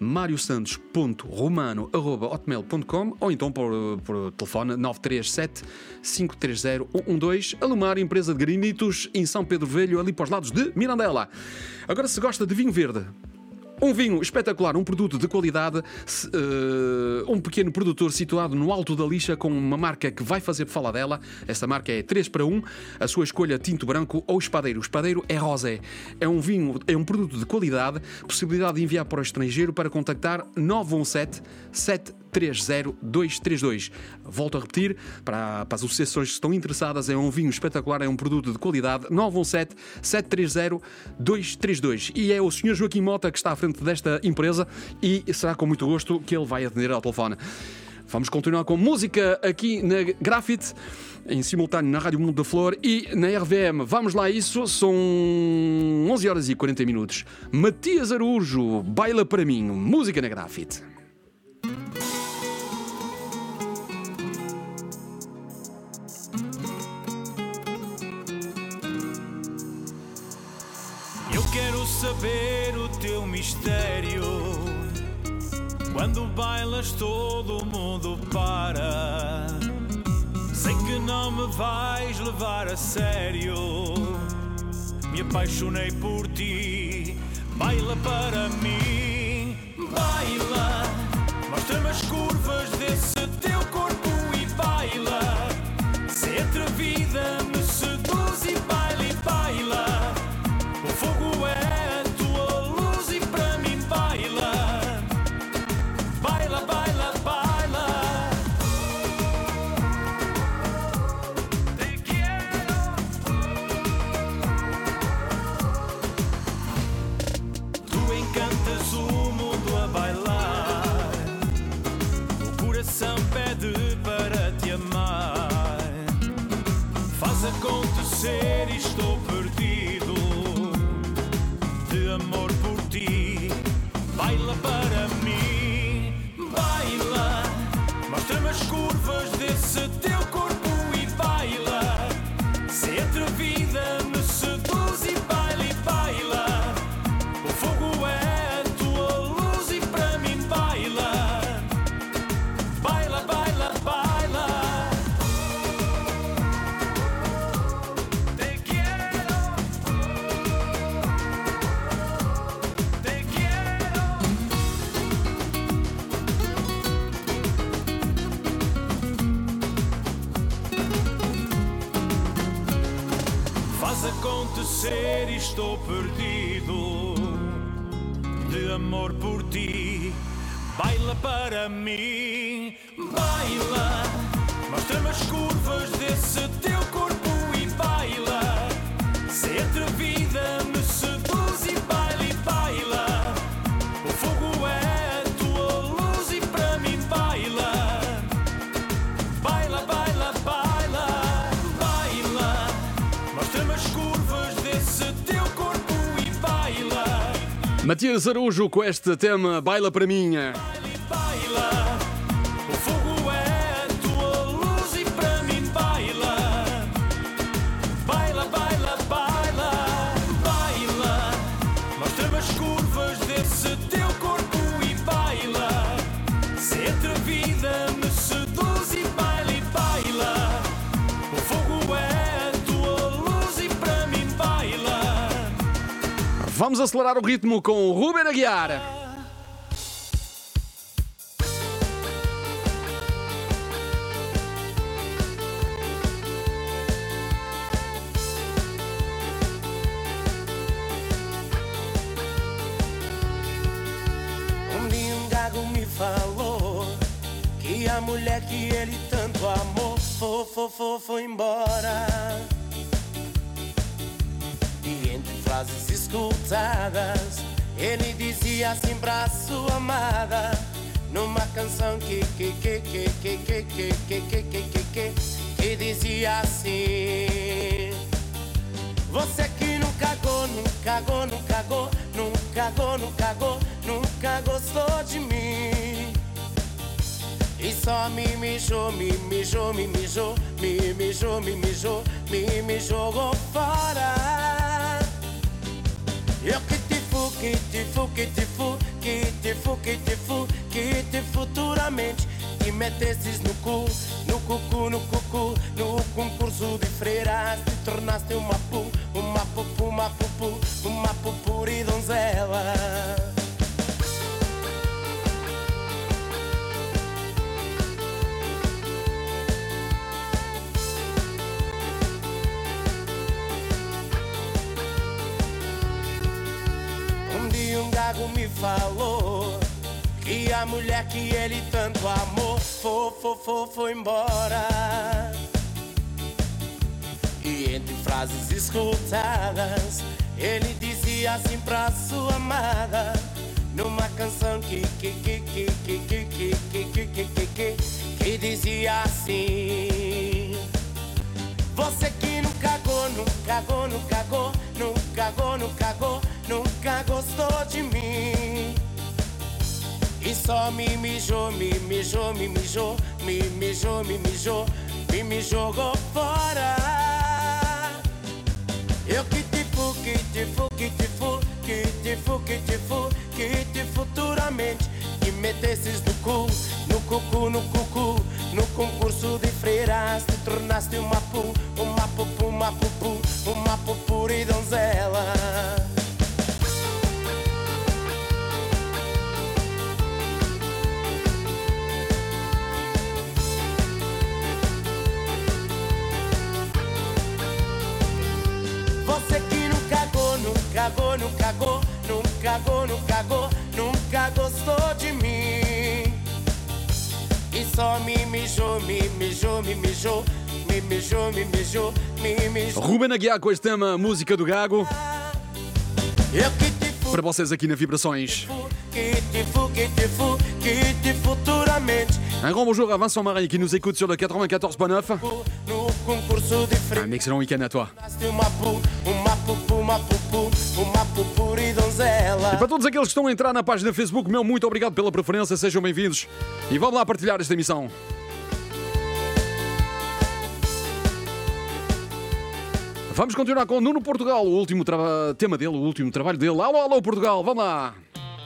mariosantos.romano@hotmail.com ou então por telefone 937 530 112. Alumar, empresa de granitos em São Pedro Velho, ali para os lados de Mirandela. Agora, se gosta de vinho verde, um vinho espetacular, um produto de qualidade, um pequeno produtor situado no Alto da Lixa com uma marca que vai fazer falar dela. Essa marca é 3 para 1, a sua escolha tinto branco ou espadeiro. O espadeiro é rosé. É um vinho, é um produto de qualidade, possibilidade de enviar para o estrangeiro para contactar 917 730 232. Volto a repetir, para as associações que estão interessadas, é um vinho espetacular, é um produto de qualidade, 917 730 232. E é o Sr. Joaquim Mota que está à frente desta empresa e será com muito gosto que ele vai atender ao telefone. Vamos continuar com música aqui na Grafite, em simultâneo na Rádio Mundo da Flor e na RVM. Vamos lá a isso, são 11 horas e 40 minutos. Matias Araújo, Baila para mim, música na Grafite. Eu quero saber o teu mistério. Quando bailas todo mundo para. Sei que não me vais levar a sério. Me apaixonei por ti. Baila para mim. Baila. Mostra-me as curvas desse teu corpo e baila. Se atrevida me seduz e baila e baila. O fogo é a tua luz e para mim baila. Baila, baila, baila. Te quero. Tu encantas o mundo a bailar. O coração pede para te amar. Faz acontecer e estou perdido. De amor por ti, baila para mim, baila. Mostra-me as curvas desse teu corpo e baila. Se atrevida me seduz e baila e baila. O fogo é a tua luz e para mim baila. Baila, baila, baila. Te quero. Te quero. Faz acontecer e estou perdido. De amor por ti, baila para mim, baila. Mostra-me as curvas desse teu corpo e baila. Se atrevida me seduz e baila e baila. O fogo é a tua luz e para mim baila. Baila, baila, baila, baila. Mostra-me as curvas desse teu corpo e baila. Matias Araújo com este tema Baila para mim. Baila e baila. O fogo é a tua luz e para mim baila. Baila, baila, baila, baila. Mostra-me as curvas desse teu corpo e baila. Se atrevida me seduz e baila e baila. O fogo é a tua luz e para mim baila. Vamos acelerar o ritmo com o Ruben Aguiar. Um dia um gago me falou que a mulher que ele tanto amou foi embora. E entre frases escutadas, ele dizia assim pra sua amada, numa canção que dizia assim: você que não cagou, nunca gostou de mim. E só me jogou fora. Eu que te futuramente te metesses no concurso de freiras, te tornaste uma pupuri donzela. Um dia um gago me falou que a mulher que ele tanto amou foi embora. E entre frases escutadas, ele dizia assim pra sua amada, numa canção que dizia assim: você que nunca gostou de mim, e só me jogou fora. Eu que te futuramente que metesses no cucu, no concurso de freiras, te tornaste uma pupura e donzela. Você que nunca gostou de mim, e só me mijou. Ruben Aguiar com este tema, música do Gago. Eu que te Para vocês aqui na Vibrações. que te futuramente Un grand bonjour à Vincent Marais qui nous écoute sur le 94.9. no concurso de Un excellent week-end à toi. uma pupura e donzela. E para todos aqueles que estão a entrar na página Facebook, meu muito obrigado pela preferência, sejam bem-vindos. E vamos lá partilhar esta emissão. Vamos continuar com Nuno Portugal, o último tema dele, o último trabalho dele. Alô, alô, Portugal, vamos lá.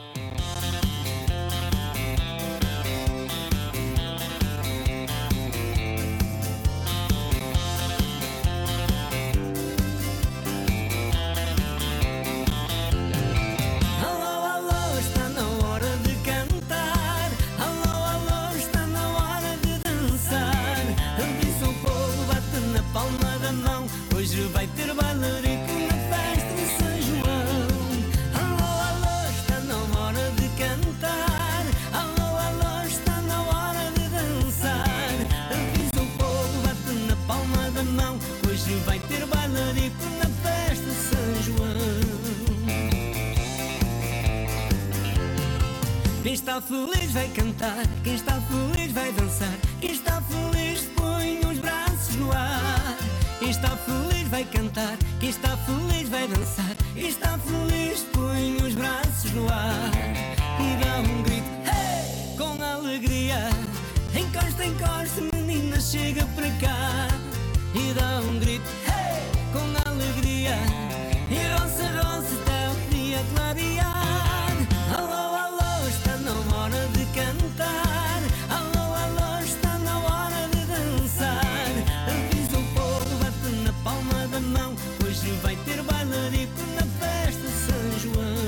Alô, alô, está na hora de cantar. Alô, alô, está na hora de dançar. Avisa o povo, bate na palma da mão. Hoje vai ter bailarico na festa de São João. Alô, alô, está na hora de cantar. Alô, alô, está na hora de dançar. Avisa o povo, bate na palma da mão. Hoje vai ter bailarico na festa de São João. Quem está feliz vai cantar, quem está feliz vai dançar, quem está feliz põe os braços no ar. Quem está feliz vai cantar, quem está feliz vai dançar, quem está feliz põe os braços no ar. E dá um grito, hey! Com alegria. Encosta, menina, chega para cá. E dá um grito, hey! Com alegria. E roça, está o dia clarear. Alô, alô, está na hora de cantar. Alô, alô, está na hora de dançar. Avisa o povo, bate na palma da mão. Hoje vai ter bailarico na festa de São João.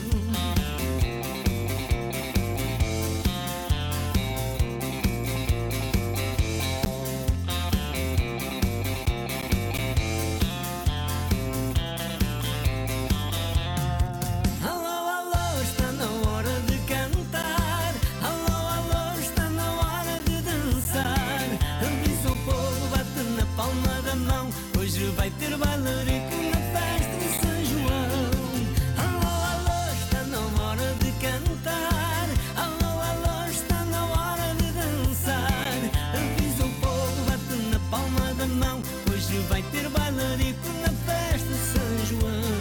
Alô, alô, está na hora de cantar. Alô, alô, está na hora de dançar. Avisa o povo, bate na palma da mão. Hoje vai ter bailarico na festa de São João. Alô, alô, está na hora de cantar. Alô, alô, está na hora de dançar. Avisa o povo, bate na palma da mão. Hoje vai ter bailarico na festa de São João.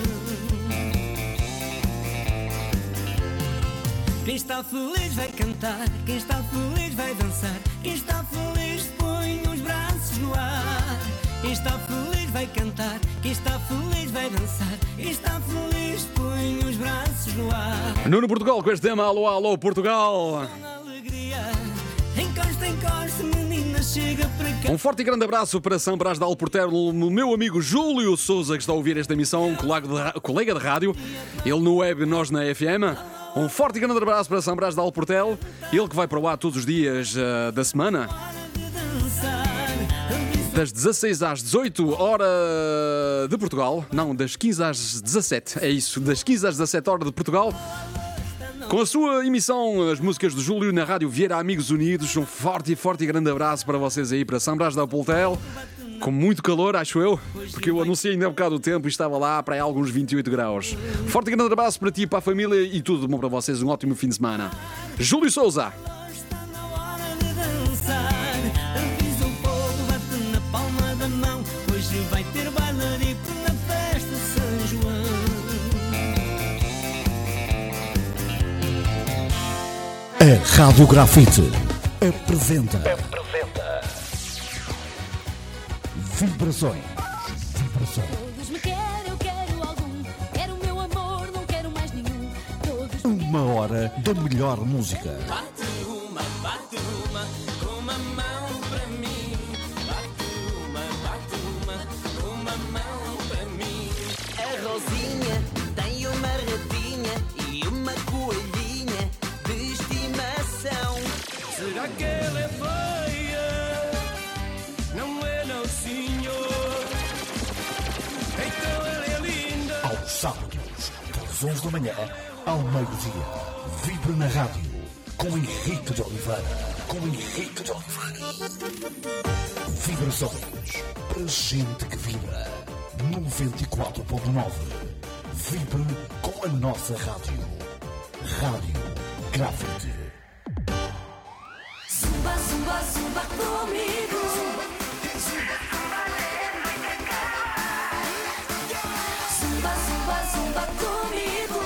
Quem está feliz vai cantar, quem está feliz vai dançar, quem está feliz põe os braços no ar. Quem está feliz vai cantar, quem está feliz vai dançar, quem está feliz põe os braços no ar. Nuno Portugal com este tema, alô, alô, Portugal. Com alegria, encosta, menina, chega para cá. Um forte e grande abraço para São Brás de Alportel, no meu amigo Júlio Souza, que está a ouvir esta emissão, colega de rádio, ele no web, nós na FM. Um forte e grande abraço para São Brás de Alportel, ele que vai para lá todos os dias da semana, das 16 às 18 hora de Portugal, não, das 15 às 17, é isso, das 15 às 17 horas de Portugal, com a sua emissão, as músicas do Júlio na Rádio Vieira Amigos Unidos. Um forte e grande abraço para vocês aí, para São Brás de Alportel. Com muito calor, acho eu, porque eu anunciei ainda há um bocado o tempo e estava lá para aí alguns 28 graus. Forte e grande abraço para ti, para a família e tudo de bom para vocês. Um ótimo fim de semana. Júlio Souza. Está na hora de dançar. Avisa o povo, bate na palma da mão. Hoje vai ter bailarico na festa de São João. A Rádio Grafite apresenta Vibrações. Todos me querem, eu quero algum. Quero o meu amor, não quero mais nenhum. Todos me Uma hora da melhor música. bate uma, com uma mão para mim. Bate uma, com uma mão para mim. A Rosinha tem uma ratinha e uma coelhinha de estimação. Será que ela é feia? Não é, não, senhor. Então ela é linda. Aos sábados, das 11 da manhã ao meio-dia. Vibra na rádio com Henrique de Oliveira. Vibrações para gente que vibra. 94.9. Vibra com a nossa rádio. Rádio Grafite. Zumba, zumba, zumba comigo. Zumba, zumba, zumba comigo.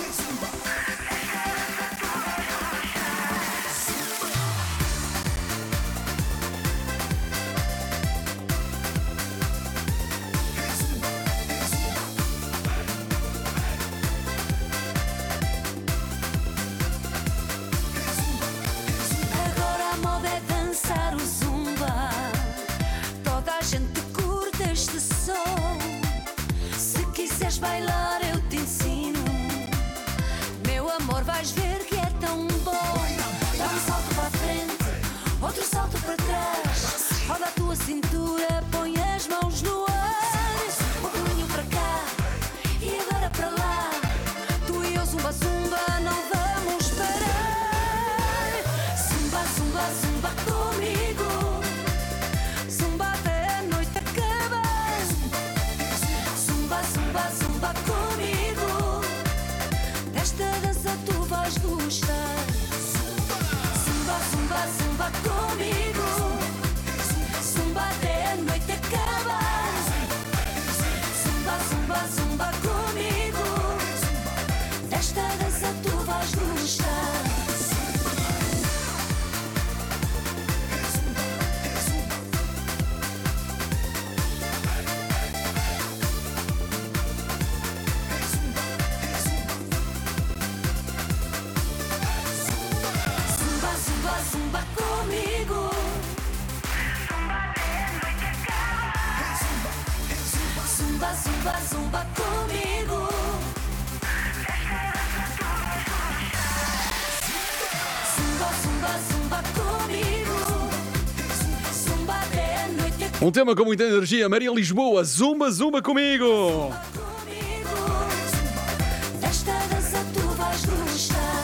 Agora a moda é dançar o zumba. Toda a gente curte este som. Se quiseres bailar eu te ensino. Meu amor, vais ver que é tão bom. Dá um salto para a frente, outro salto para trás. Roda a tua cintura, põe as mãos no ar. Um pulinho para cá e agora para lá. Tu e eu, zumba, zumba, não vamos parar. Zumba, zumba, zumba comigo. Zumba até a noite acabar. Zumba, zumba, zumba comigo. Desta dança tu vais gostar. Zumba, zumba, zumba comigo. Zumba até a noite acabar. Zumba, zumba, zumba comigo. Desta dança tu vais gostar. Zumba, zumba, zumba comigo. Zumba, zumba, zumba comigo. Zumba, zumba, zumba comigo. Zumba até a noite Um tema com muita energia. Maria Lisboa, zumba, zumba comigo. comigo. Desta dança tu vais gostar.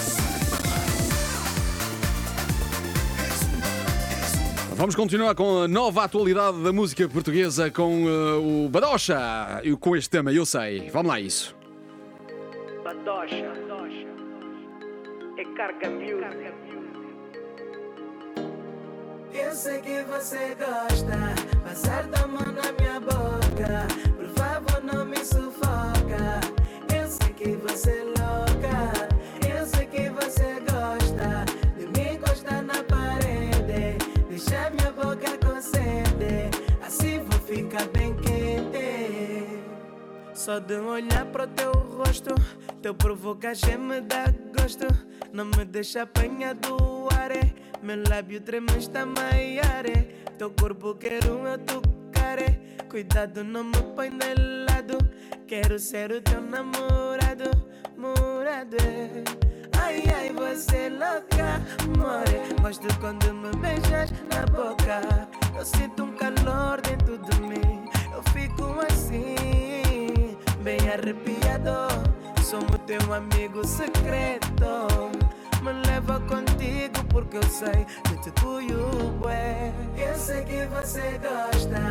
Vamos continuar com a nova atualidade da música portuguesa com o Badocha. E com este tema, eu sei. Vamos lá, isso. Badocha é carga miúda. Eu sei que você gosta, passar da mão na minha boca. Por favor, não me sufoca. Eu sei que você é louca. Eu sei que você gosta de me encostar na parede. Deixar minha boca com sede. Assim vou ficar bem quente. Só de olhar pro teu rosto, teu provocação me dá gosto. Não me deixa apanhar do ar. Meu lábio treme está maior. Teu corpo quero eu tocar. Cuidado, não me põe de lado. Quero ser o teu namorado. Morado. Ai, ai, você é louca, more. Gosto quando me beijas na boca. Eu sinto um calor dentro de mim. Eu fico assim, bem arrepiado. Somos teu amigo secreto. Me leva contigo porque eu sei que te cuido, ué. Eu sei que você gosta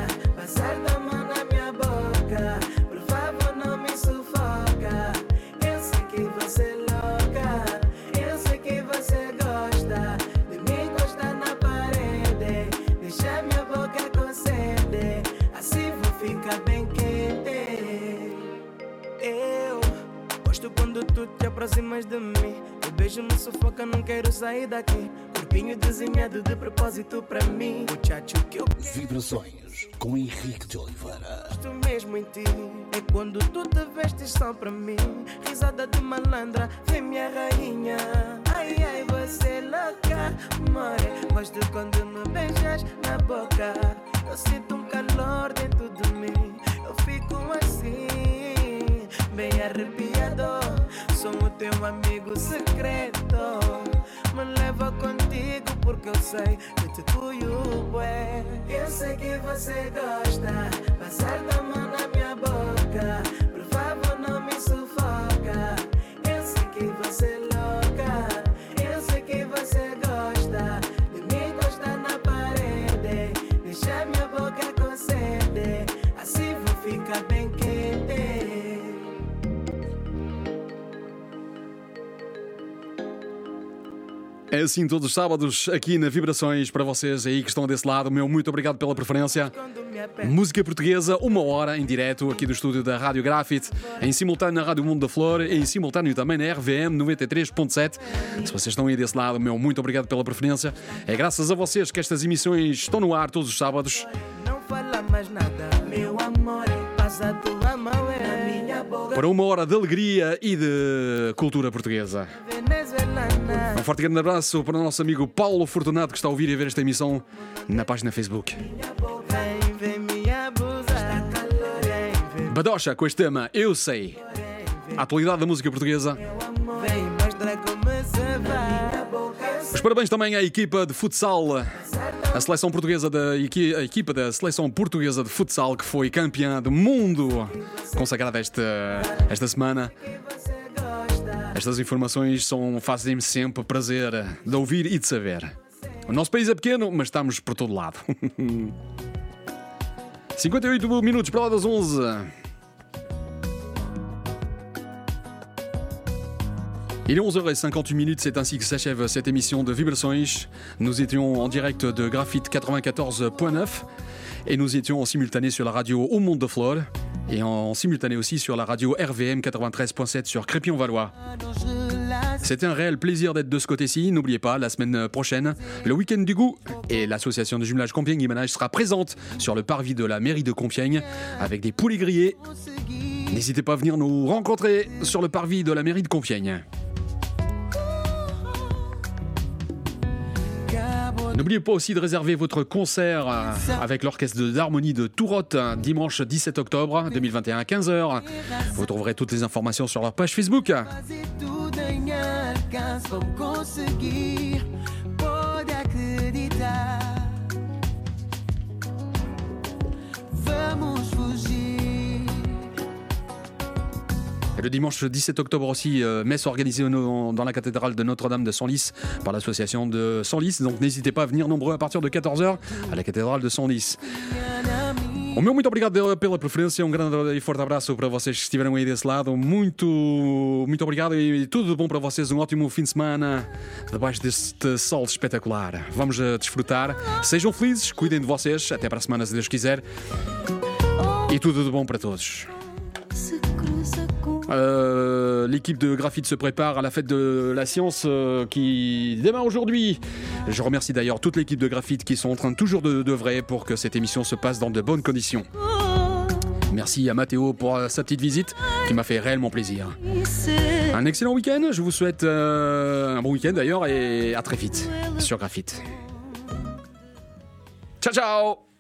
passar da mão na minha boca. Por favor, não me sufoca. Eu sei que você é louca. Eu sei que você gosta de me encostar na parede. Deixa minha boca com sede. Assim vou ficar bem quente. Eu gosto quando tu te aproximas de mim. O beijo me sufoca, não quero sair daqui. Corpinho desenhado de propósito pra mim. O chacho que eu Vibrações com Henrique de Oliveira. gosto mesmo em ti. É quando tu te vestes só pra mim. Risada de malandra, vem minha rainha. Ai, ai, você é louca, more. Gosto quando me beijas na boca. Eu sinto um calor dentro de mim. Eu fico assim, bem arrepiado. Sou o teu amigo secreto. Me leva contigo porque eu sei que te cuido, bué. Eu sei que você gosta, passar da mão na minha boca. Por favor, não me sufoca. Eu sei que você é louca. Eu sei que você gosta de me encostar na parede. Deixar minha boca com sede. Assim vou ficar bem quente. É assim todos os sábados aqui na Vibrações para vocês aí que estão desse lado. Meu muito obrigado pela preferência. Música portuguesa, 1 hora em direto aqui do estúdio da Rádio Grafite, em simultâneo na Rádio Mundo da Flor, em simultâneo também na RVM 93.7. Se vocês estão aí desse lado, meu muito obrigado pela preferência. É graças a vocês que estas emissões estão no ar todos os sábados. Não fala mais nada, meu amor. Passa a tua mão na minha boca. Para 1 hora de alegria e de cultura portuguesa. Venezuelana. Um forte grande abraço para o nosso amigo Paulo Fortunato, que está a ouvir e a ver esta emissão na página Facebook. Vem, vem me abusar. Está calor, vem, vem. Badocha com este tema Eu Sei. A atualidade da música portuguesa. Vem, mostra como se vai. Os parabéns também à equipa de futsal, a seleção portuguesa a equipa da seleção portuguesa de futsal, que foi campeã do mundo consagrada esta semana. Estas informações fazem-me sempre prazer de ouvir e de saber. O nosso país é pequeno, mas estamos por todo lado. 58 minutos para lá das 11. Il est 11h58 minutes, c'est ainsi que s'achève cette émission de Vibrações. Nous étions en direct de Graphite 94.9 et nous étions en simultané sur la radio Au Monde de Flore et en simultané aussi sur la radio RVM 93.7 sur Crépy-en-Valois. C'était un réel plaisir d'être de ce côté-ci. N'oubliez pas, la semaine prochaine, le week-end du goût et l'association de jumelage Compiègne-Limanage sera présente sur le parvis de la mairie de Compiègne avec des poulets grillés. N'hésitez pas à venir nous rencontrer sur le parvis de la mairie de Compiègne. N'oubliez pas aussi de réserver votre concert avec l'orchestre d'harmonie de Tourotte dimanche 17 octobre 2021 à 15h. Vous trouverez toutes les informations sur leur page Facebook. Et le dimanche 17 octobre aussi, messe organisée dans la cathédrale de Notre-Dame de Senlis par l'association de Senlis. Donc n'hésitez pas à venir nombreux à partir de 14h à la cathédrale de Senlis. O meu muito obrigado pela preferência, um grande e forte abraço para vocês que estiveram aí desse lado. Muito obrigado e tudo de bom para vocês. Um ótimo fim de semana debaixo deste sol espetacular. Vamos desfrutar. Sejam felizes, cuidem de vocês. Até para a semana, se Deus quiser. E tudo de bom para todos. L'équipe de Graphite se prépare à la fête de la science qui démarre aujourd'hui. Je remercie d'ailleurs toute l'équipe de Graphite qui sont en train toujours d'œuvrer pour que cette émission se passe dans de bonnes conditions. Merci à Mathéo pour sa petite visite qui m'a fait réellement plaisir. Un excellent week-end, je vous souhaite un bon week-end d'ailleurs et à très vite sur Graphite. Ciao ciao.